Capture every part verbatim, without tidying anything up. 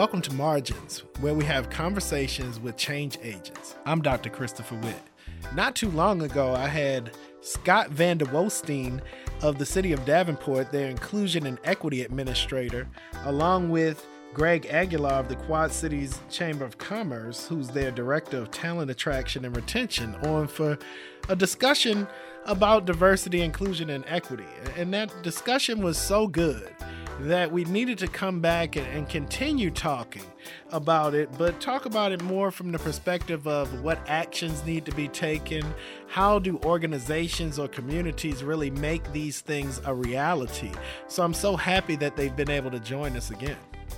Welcome to Margins, where we have conversations with change agents. I'm Doctor Christopher Witt. Not too long ago, I had Scott Van Der Woestijn of the City of Davenport, their Inclusion and Equity Administrator, along with Greg Aguilar of the Quad Cities Chamber of Commerce, who's their Director of Talent Attraction and Retention, on for a discussion about diversity, inclusion, and equity. And that discussion was so good that we needed to come back and, and continue talking about it, but talk about it more from the perspective of what actions need to be taken, how do organizations or communities really make these things a reality. So I'm so happy that they've been able to join us again.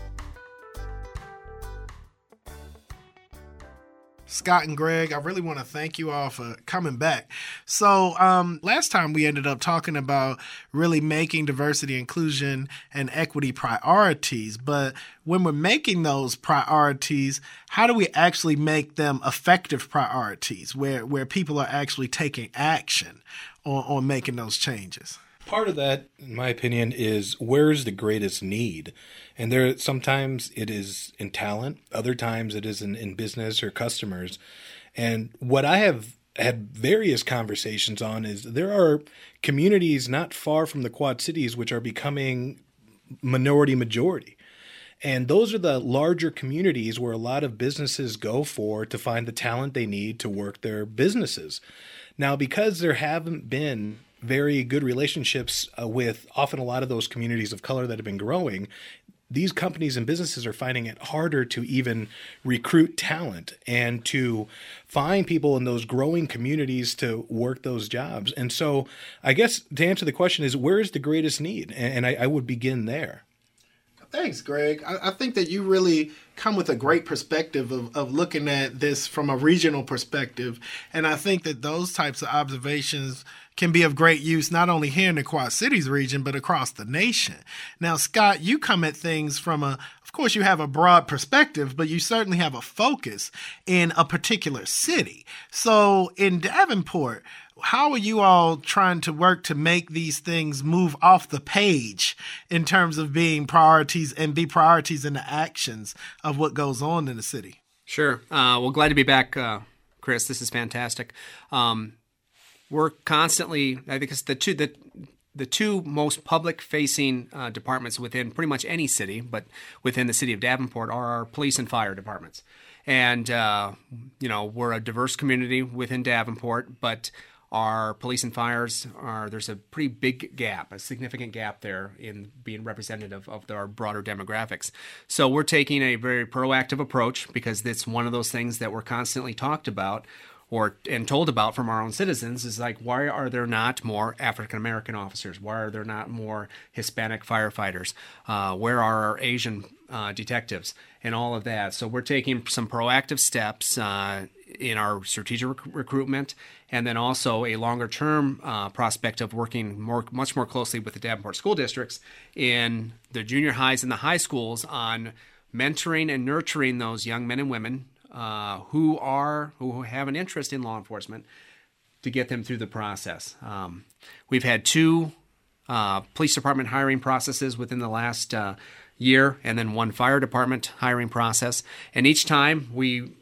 Scott and Greg, I really want to thank you all for coming back. So um, last time we ended up talking about really making diversity, inclusion, and equity priorities. But when we're making those priorities, how do we actually make them effective priorities where, where people are actually taking action on, on making those changes? Part of that, in my opinion, is where's the greatest need? And there, sometimes it is in talent, other times it is in, in business or customers. And what I have had various conversations on is there are communities not far from the Quad Cities which are becoming minority majority. And those are the larger communities where a lot of businesses go for to find the talent they need to work their businesses. Now, because there haven't been very good relationships uh, with often a lot of those communities of color that have been growing, these companies and businesses are finding it harder to even recruit talent and to find people in those growing communities to work those jobs. And so I guess to answer the question is, where is the greatest need? And I, I would begin there. Thanks, Greg. I, I think that you really come with a great perspective of, of looking at this from a regional perspective. And I think that those types of observations can be of great use not only here in the Quad Cities region, but across the nation. Now, Scott, you come at things from a, of course, you have a broad perspective, but you certainly have a focus in a particular city. So in Davenport, how are you all trying to work to make these things move off the page in terms of being priorities and be priorities in the actions of what goes on in the city? Sure. Uh, well, glad to be back, uh, Chris. This is fantastic. Um, we're constantly, I think it's the two, the, the two most public-facing uh, departments within pretty much any city, but within the city of Davenport, are our police and fire departments. And, uh, you know, we're a diverse community within Davenport, but our police and fires are, there's a pretty big gap, a significant gap there in being representative of our broader demographics. So we're taking a very proactive approach because it's one of those things that we're constantly talked about or and told about from our own citizens is like, why are there not more African-American officers? Why are there not more Hispanic firefighters? Uh, where are our Asian uh, detectives and all of that? So we're taking some proactive steps uh, in our strategic rec- recruitment, and then also a longer-term uh, prospect of working more, much more closely with the Davenport school districts in the junior highs and the high schools on mentoring and nurturing those young men and women uh, who are who have an interest in law enforcement to get them through the process. Um, we've had two uh, police department hiring processes within the last uh, year, and then one fire department hiring process, and each time we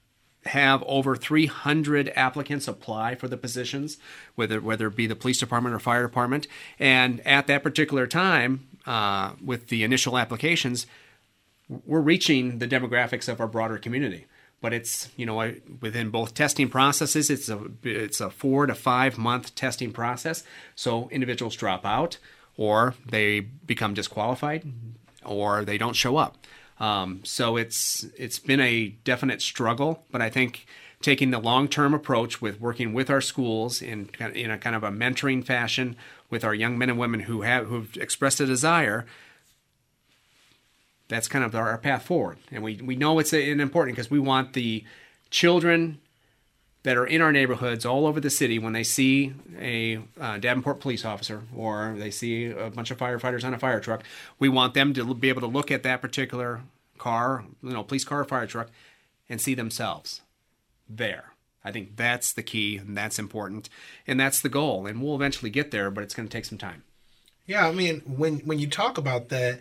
have over three hundred applicants apply for the positions, whether whether it be the police department or fire department. And at that particular time, uh, with the initial applications, we're reaching the demographics of our broader community. But it's, you know, within both testing processes, it's a it's a four to five month testing process. So individuals drop out, or they become disqualified, or they don't show up. Um, so it's it's been a definite struggle, but I think taking the long-term approach with working with our schools in in a kind of a mentoring fashion with our young men and women who have who've expressed a desire, that's kind of our, our path forward. And we we know it's a, an important because we want the children that are in our neighborhoods all over the city, when they see a uh, Davenport police officer or they see a bunch of firefighters on a fire truck, we want them to be able to look at that particular car, you know, police car or fire truck, and see themselves there. I think that's the key, and that's important, and that's the goal. And we'll eventually get there, but it's going to take some time. Yeah, I mean, when when you talk about that,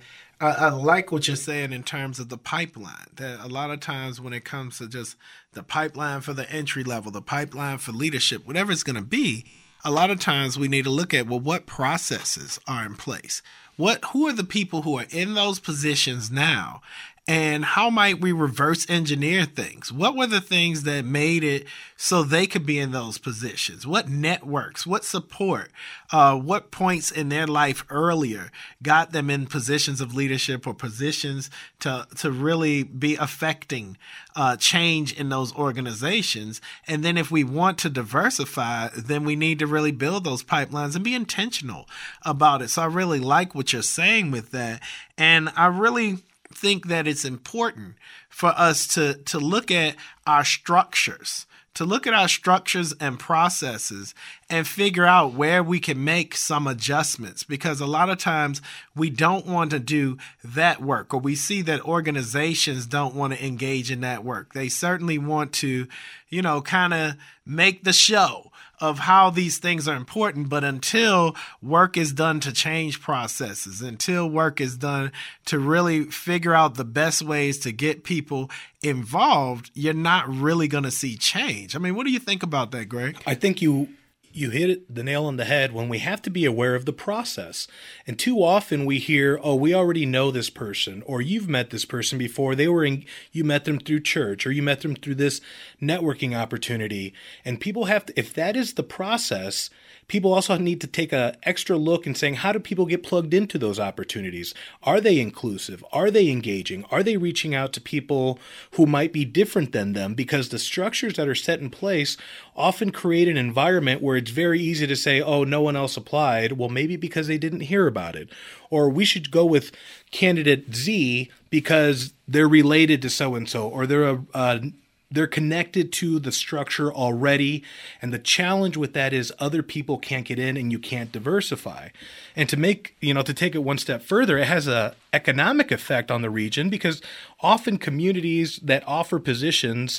I, I like what you're saying in terms of the pipeline. That a lot of times when it comes to just the pipeline for the entry level, the pipeline for leadership, whatever it's going to be, a lot of times we need to look at, well, what processes are in place? What, who are the people who are in those positions now? And how might we reverse engineer things? What were the things that made it so they could be in those positions? What networks, what support, uh, what points in their life earlier got them in positions of leadership or positions to, to really be affecting uh, change in those organizations? And then if we want to diversify, then we need to really build those pipelines and be intentional about it. So I really like what you're saying with that. And I really think that it's important for us to to look at our structures, to look at our structures and processes and figure out where we can make some adjustments, because a lot of times we don't want to do that work, or we see that organizations don't want to engage in that work. They certainly want to, you know, kind of make the show of how these things are important. But until work is done to change processes, until work is done to really figure out the best ways to get people involved, you're not really going to see change. I mean, what do you think about that, Greg? I think you you hit it, the nail on the head when we have to be aware of the process. And too often we hear, oh, we already know this person, or you've met this person before. They were in, you met them through church, or you met them through this networking opportunity. And people have to, if that is the process, people also need to take an extra look and saying, how do people get plugged into those opportunities? Are they inclusive? Are they engaging? Are they reaching out to people who might be different than them? Because the structures that are set in place often create an environment where it's very easy to say, oh, no one else applied. Well, maybe because they didn't hear about it. Or we should go with candidate Z because they're related to so-and-so, or they're a, uh, they're connected to the structure already. And the challenge with that is other people can't get in and you can't diversify. And to make, you know, to take it one step further, it has a economic effect on the region, because often communities that offer positions,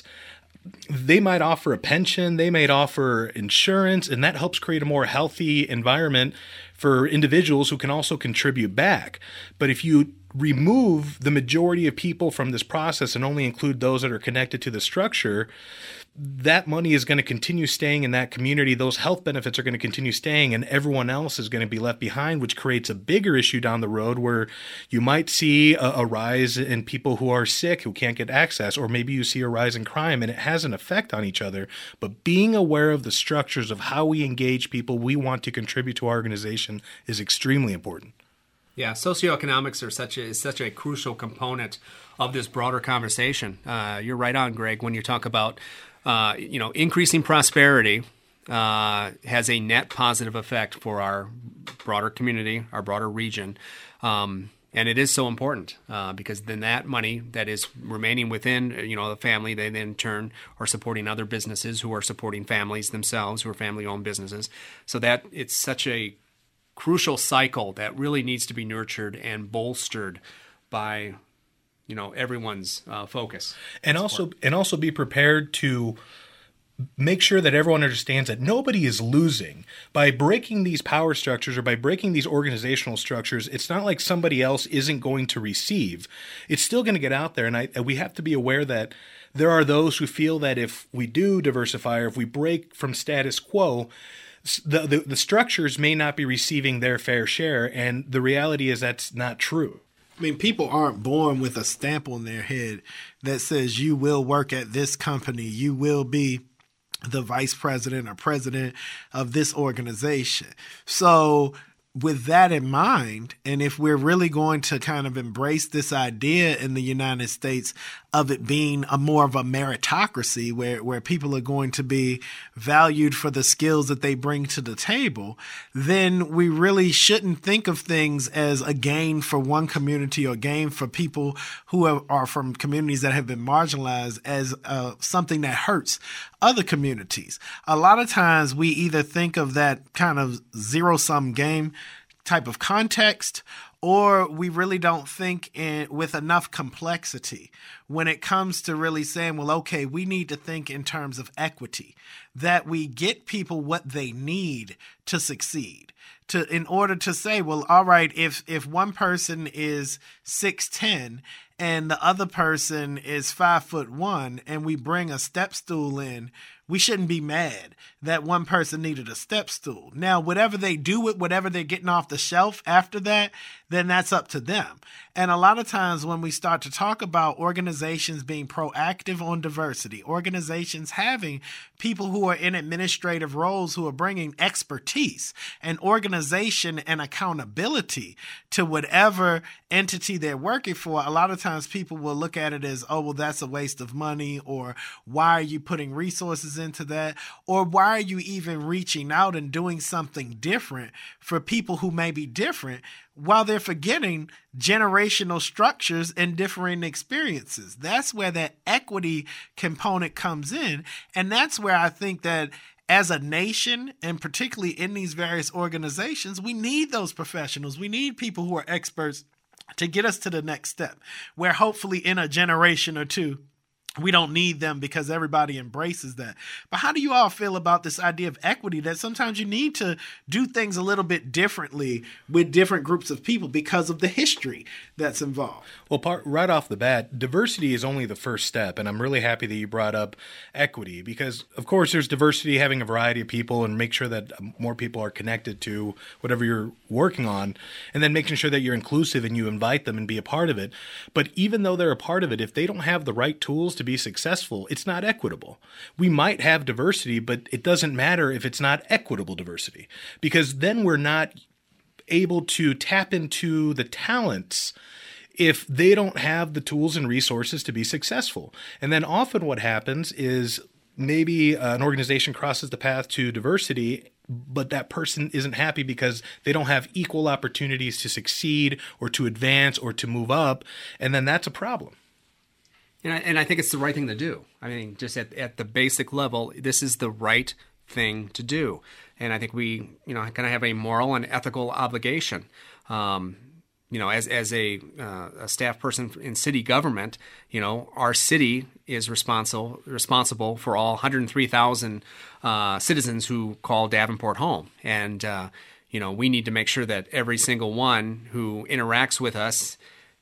they might offer a pension, they might offer insurance, and that helps create a more healthy environment for individuals who can also contribute back. But if you remove the majority of people from this process and only include those that are connected to the structure, that money is going to continue staying in that community. Those health benefits are going to continue staying, and everyone else is going to be left behind, which creates a bigger issue down the road where you might see a, a rise in people who are sick who can't get access, or maybe you see a rise in crime, and it has an effect on each other. But being aware of the structures of how we engage people we want to contribute to our organization is extremely important. Yeah, socioeconomics are such a, is such a crucial component of this broader conversation. Uh, you're right on, Greg, when you talk about uh, you know, increasing prosperity uh, has a net positive effect for our broader community, our broader region. Um, and it is so important uh, because then that money that is remaining within, you know, the family, they then in turn are supporting other businesses who are supporting families themselves, who are family-owned businesses. So that it's such a crucial cycle that really needs to be nurtured and bolstered by, you know, everyone's uh, focus and also and also be prepared to make sure that everyone understands that nobody is losing by breaking these power structures or by breaking these organizational structures. It's not like somebody else isn't going to receive. It's still going to get out there, and I and we have to be aware that there are those who feel that if we do diversify, or if we break from status quo, The, the the structures may not be receiving their fair share, and the reality is that's not true. I mean, people aren't born with a stamp on their head that says you will work at this company, you will be the vice president or president of this organization. So with that in mind, and if we're really going to kind of embrace this idea in the United States of it being a more of a meritocracy where, where people are going to be valued for the skills that they bring to the table, then we really shouldn't think of things as a gain for one community or gain for people who are, are from communities that have been marginalized as uh, something that hurts other communities. A lot of times we either think of that kind of zero-sum game type of context, or we really don't think in, with enough complexity when it comes to really saying, well, okay, we need to think in terms of equity, that we get people what they need to succeed. To, in order to say, well, all right, if if one person is six ten and the other person is five foot one, and we bring a step stool in, we shouldn't be mad that one person needed a step stool. Now, whatever they do with whatever they're getting off the shelf after that, then that's up to them. And a lot of times when we start to talk about organizations being proactive on diversity, organizations having people who are in administrative roles who are bringing expertise and organization and accountability to whatever entity they're working for, a lot of times people will look at it as, oh, well, that's a waste of money, or why are you putting resources into that, or why are you even reaching out and doing something different for people who may be different, while they're forgetting generational structures and differing experiences. That's where that equity component comes in. And that's where I think that as a nation, and particularly in these various organizations, we need those professionals. We need people who are experts to get us to the next step, where hopefully in a generation or two, we don't need them because everybody embraces that. But how do you all feel about this idea of equity, that sometimes you need to do things a little bit differently with different groups of people because of the history that's involved? Well, part, right off the bat, diversity is only the first step. And I'm really happy that you brought up equity because, of course, there's diversity, having a variety of people and make sure that more people are connected to whatever you're working on, and then making sure that you're inclusive and you invite them and be a part of it. But even though they're a part of it, if they don't have the right tools to be successful, it's not equitable. We might have diversity, but it doesn't matter if it's not equitable diversity, because then we're not able to tap into the talents if they don't have the tools and resources to be successful. And then often what happens is maybe an organization crosses the path to diversity, but that person isn't happy because they don't have equal opportunities to succeed or to advance or to move up. And then that's a problem. And I, and I think it's the right thing to do. I mean, just at, at the basic level, this is the right thing to do. And I think we, you know, kind of have a moral and ethical obligation. Um, you know, as as a, uh, a staff person in city government, you know, our city is responsible responsible for all one hundred three thousand uh, citizens who call Davenport home. And, uh, you know, we need to make sure that every single one who interacts with us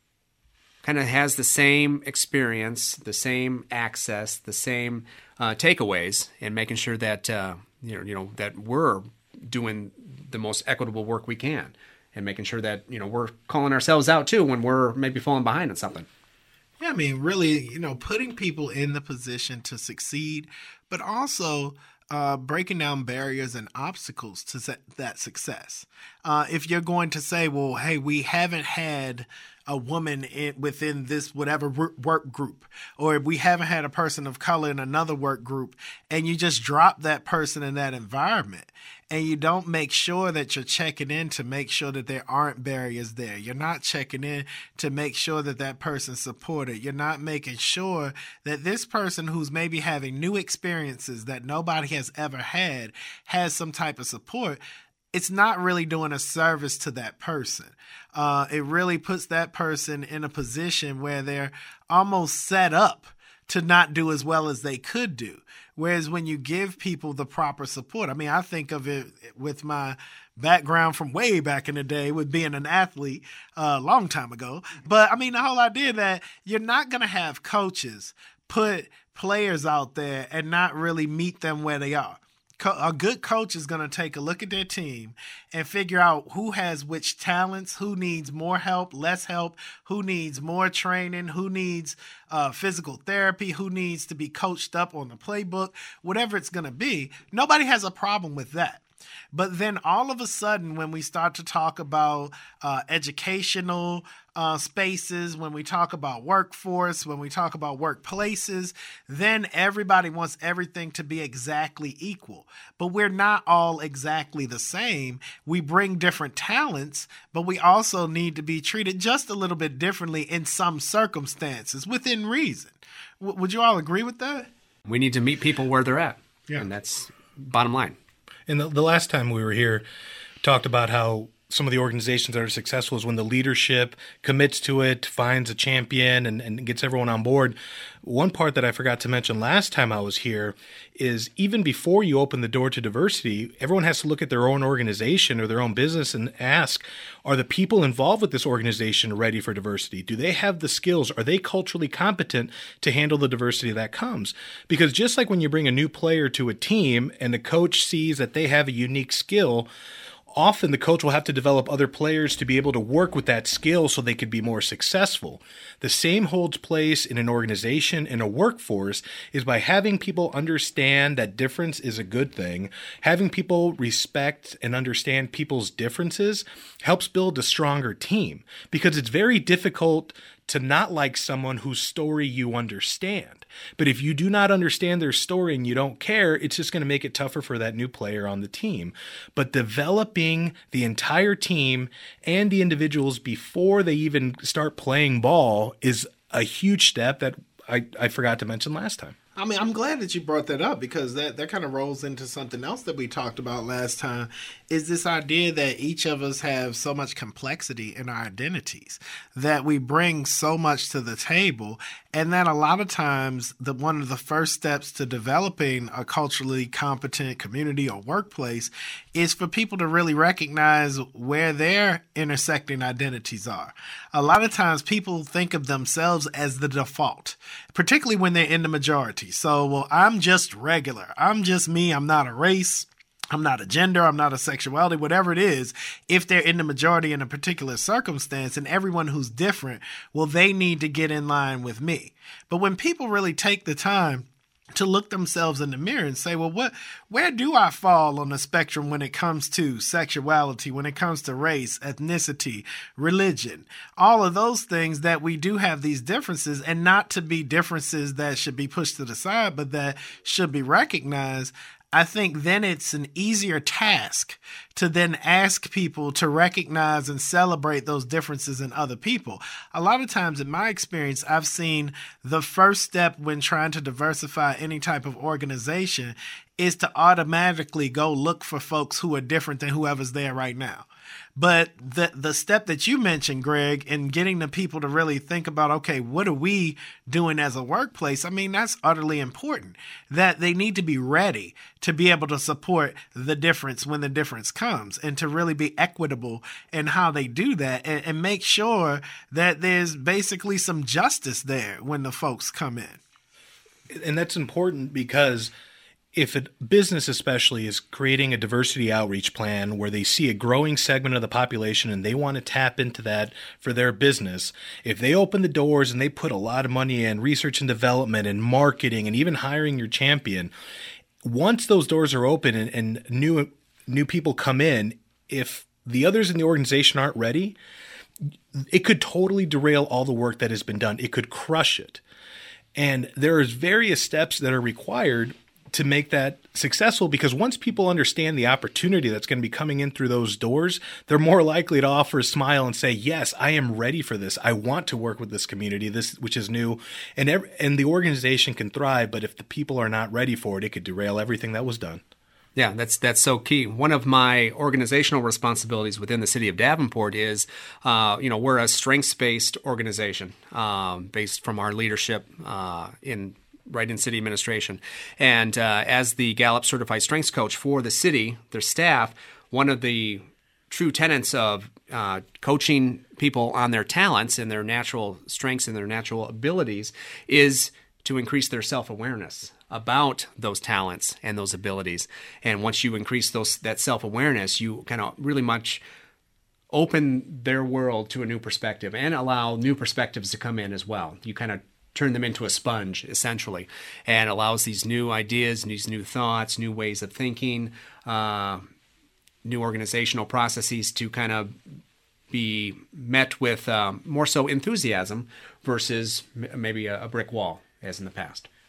kind of has the same experience, the same access, the same uh, takeaways, and making sure that uh, you know, you know, that we're doing the most equitable work we can, and making sure that, you know, we're calling ourselves out too when we're maybe falling behind on something. Yeah, I mean, really, you know, putting people in the position to succeed, but also uh, breaking down barriers and obstacles to set that success. Uh, if you're going to say, well, hey, we haven't had a woman in, within this whatever work group, or we haven't had a person of color in another work group, and you just drop that person in that environment, and you don't make sure that you're checking in to make sure that there aren't barriers there. You're not checking in to make sure that that person's supported. You're not making sure that this person who's maybe having new experiences that nobody has ever had has some type of support. It's not really doing a service to that person. Uh, it really puts that person in a position where they're almost set up to not do as well as they could do. Whereas when you give people the proper support, I mean, I think of it with my background from way back in the day with being an athlete a uh, long time ago. But I mean, the whole idea that you're not going to have coaches put players out there and not really meet them where they are. A good coach is going to take a look at their team and figure out who has which talents, who needs more help, less help, who needs more training, who needs uh, physical therapy, who needs to be coached up on the playbook, whatever it's going to be. Nobody has a problem with that. But then all of a sudden, when we start to talk about uh, educational uh, spaces, when we talk about workforce, when we talk about workplaces, then everybody wants everything to be exactly equal. But we're not all exactly the same. We bring different talents, but we also need to be treated just a little bit differently in some circumstances, within reason. W- would you all agree with that? We need to meet people where they're at. Yeah. And that's bottom line. And the, the last time we were here, talked about how some of the organizations that are successful is when the leadership commits to it, finds a champion, and, and gets everyone on board. One part that I forgot to mention last time I was here is even before you open the door to diversity, everyone has to look at their own organization or their own business and ask, are the people involved with this organization ready for diversity? Do they have the skills? Are they culturally competent to handle the diversity that comes? Because just like when you bring a new player to a team and the coach sees that they have a unique skill, often the coach will have to develop other players to be able to work with that skill so they could be more successful. The same holds place in an organization, in a workforce, is by having people understand that difference is a good thing. Having people respect and understand people's differences helps build a stronger team, because it's very difficult to not like someone whose story you understand. But if you do not understand their story and you don't care, it's just going to make it tougher for that new player on the team. But developing the entire team and the individuals before they even start playing ball is a huge step that I, I forgot to mention last time. I mean, I'm glad that you brought that up, because that, that kind of rolls into something else that we talked about last time, is this idea that each of us have so much complexity in our identities, that we bring so much to the table, and that a lot of times the one of the first steps to developing a culturally competent community or workplace is for people to really recognize where their intersecting identities are. A lot of times people think of themselves as the default, particularly when they're in the majority. So, well, I'm just regular. I'm just me. I'm not a race. I'm not a gender. I'm not a sexuality, whatever it is. If they're in the majority in a particular circumstance, and everyone who's different, well, they need to get in line with me. But when people really take the time to look themselves in the mirror and say, well, what, where do I fall on the spectrum when it comes to sexuality, when it comes to race, ethnicity, religion, all of those things, that we do have these differences, and not to be differences that should be pushed to the side, but that should be recognized. I think then it's an easier task to then ask people to recognize and celebrate those differences in other people. A lot of times in my experience, I've seen the first step when trying to diversify any type of organization is to automatically go look for folks who are different than whoever's there right now. But the the step that you mentioned, Greg, in getting the people to really think about, okay, what are we doing as a workplace? I mean, that's utterly important, that they need to be ready to be able to support the difference when the difference comes, and to really be equitable in how they do that, and, and make sure that there's basically some justice there when the folks come in. And that's important, because if a business especially is creating a diversity outreach plan where they see a growing segment of the population and they want to tap into that for their business, if they open the doors and they put a lot of money in research and development and marketing and even hiring your champion, once those doors are open and, and new new people come in, if the others in the organization aren't ready, it could totally derail all the work that has been done. It could crush it. And there is various steps that are required to make that successful, because once people understand the opportunity that's going to be coming in through those doors, they're more likely to offer a smile and say, yes, I am ready for this. I want to work with this community, this which is new, and every, and the organization can thrive. But if the people are not ready for it, it could derail everything that was done. Yeah, that's that's so key. One of my organizational responsibilities within the city of Davenport is, uh, you know, we're a strengths-based organization um, based from our leadership uh, in right in city administration. And uh, as the Gallup Certified Strengths Coach for the city, their staff, one of the true tenets of uh, coaching people on their talents and their natural strengths and their natural abilities is to increase their self-awareness about those talents and those abilities. And once you increase those that self-awareness, you kind of really much open their world to a new perspective and allow new perspectives to come in as well. You kind of turn them into a sponge, essentially, and allows these new ideas, these new thoughts, new ways of thinking, uh, new organizational processes to kind of be met with um, more so enthusiasm versus m- maybe a, a brick wall, as in the past.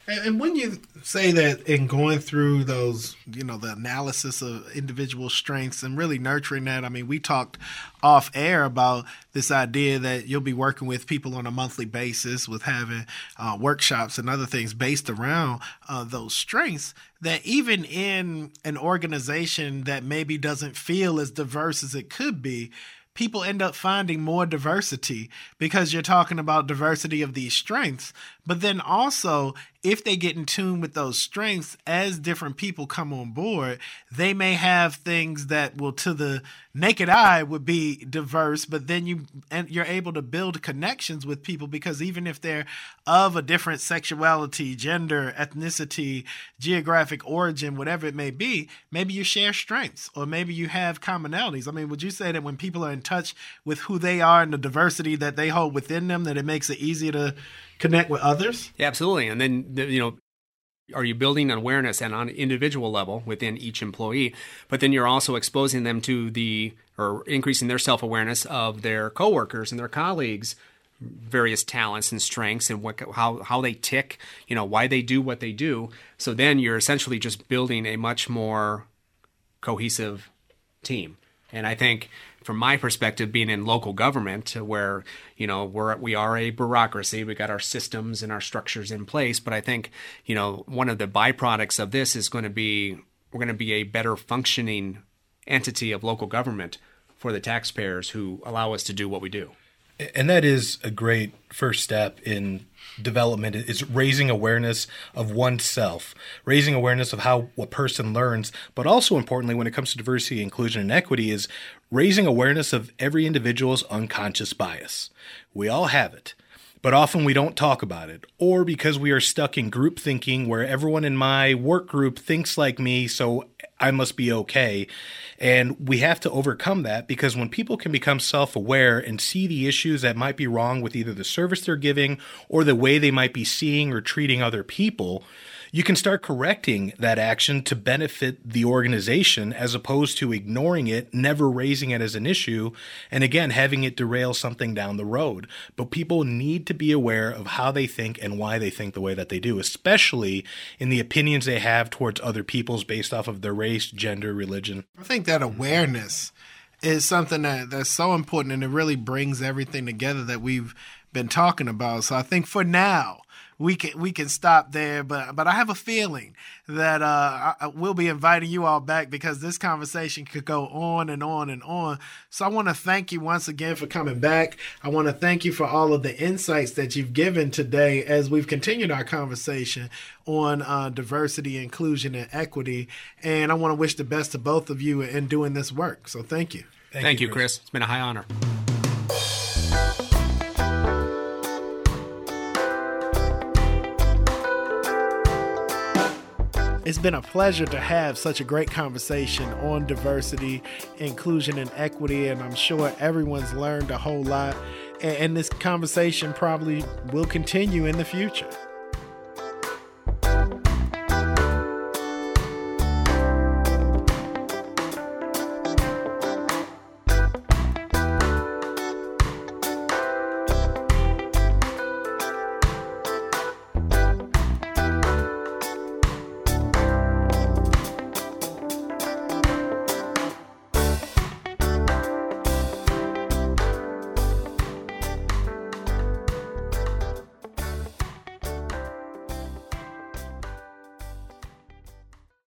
And, and when you say that in going through those, you know, the analysis of individual strengths and really nurturing that, I mean, we talked off air about this idea that you'll be working with people on a monthly basis with having uh, workshops and other things based around uh, those strengths, that even in an organization that maybe doesn't feel as diverse as it could be, people end up finding more diversity because you're talking about diversity of these strengths. But then also, if they get in tune with those strengths, as different people come on board, they may have things that will, to the naked eye, would be diverse, but then you and you're able to build connections with people because even if they're of a different sexuality, gender, ethnicity, geographic origin, whatever it may be, maybe you share strengths or maybe you have commonalities. I mean, would you say that when people are in touch with who they are and the diversity that they hold within them, that it makes it easier to connect with others? Yeah, absolutely. And then, you know, are you building an awareness and on an individual level within each employee, but then you're also exposing them to the, or increasing their self-awareness of their coworkers and their colleagues' various talents and strengths and what, how, how they tick, you know, why they do what they do. So then you're essentially just building a much more cohesive team. And I think from my perspective, being in local government where, you know, we're, we are a bureaucracy, we got our systems and our structures in place. But I think, you know, one of the byproducts of this is going to be, we're going to be a better functioning entity of local government for the taxpayers who allow us to do what we do. And that is a great first step in development. It's raising awareness of oneself, raising awareness of how a person learns, but also importantly, when it comes to diversity, inclusion, and equity, is raising awareness of every individual's unconscious bias. We all have it, but often we don't talk about it, or because we are stuck in group thinking where everyone in my work group thinks like me, so I must be okay. And we have to overcome that, because when people can become self-aware and see the issues that might be wrong with either the service they're giving or the way they might be seeing or treating other people, you can start correcting that action to benefit the organization as opposed to ignoring it, never raising it as an issue, and again, having it derail something down the road. But people need to be aware of how they think and why they think the way that they do, especially in the opinions they have towards other people's based off of their race, gender, religion. I think that awareness is something that, that's so important, and it really brings everything together that we've been talking about. So I think for now, we can we can stop there, but but I have a feeling that uh, I, we'll be inviting you all back because this conversation could go on and on and on. So I want to thank you once again for coming back. I want to thank you for all of the insights that you've given today as we've continued our conversation on uh, diversity, inclusion, and equity. And I want to wish the best to both of you in doing this work. So thank you. Thank, thank you, Chris. Chris. It's been a high honor. It's been a pleasure to have such a great conversation on diversity, inclusion, and equity, and I'm sure everyone's learned a whole lot, and this conversation probably will continue in the future.